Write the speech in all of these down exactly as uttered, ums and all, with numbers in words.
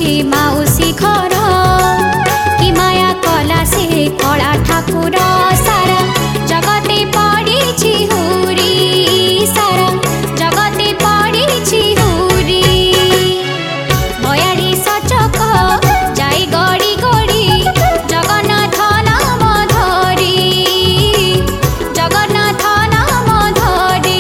माउसी घर कि माया कला से कला ठाकुर सारा जगते पड़ी हुरी सारा जगते पड़ी हुरी बयाली सचक जाई गड़ी गड़ी जगन्नाथ नाम धरी जगन्नाथ नाम धरी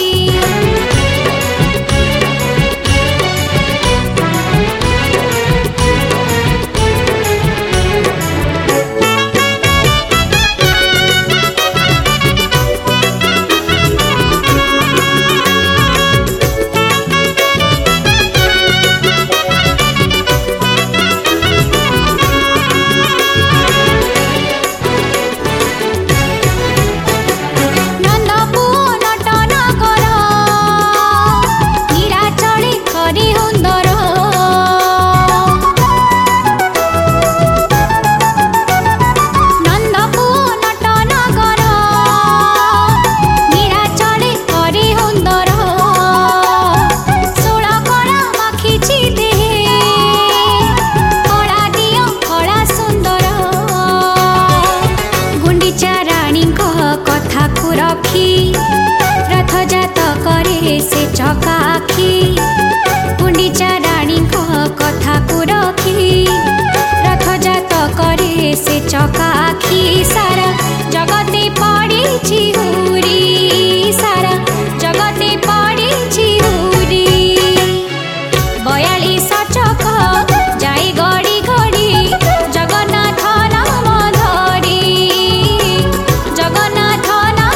रथ जात करे से चकाखी गुंडीचा रानी कथा को रखी रथ जात करे से चकाखी सारा जगते पड़ी हुरी सारा जगते पड़ी हुरी बयाली सचक जाई गड़ी गड़ी जगन्नाथ नाम धरी जगन्नाथ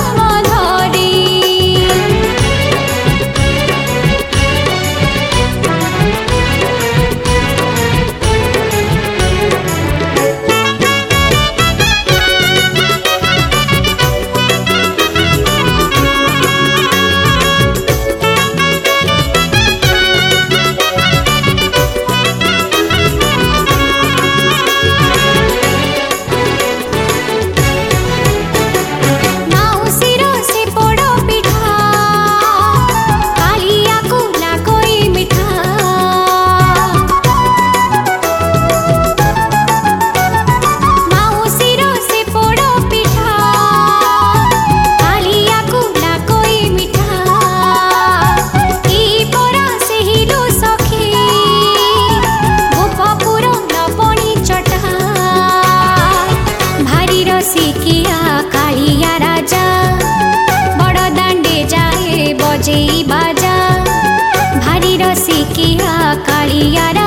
कालिया राजा बड़ दांडे जाए बजे बाजा भारी रसिकिया कालिया।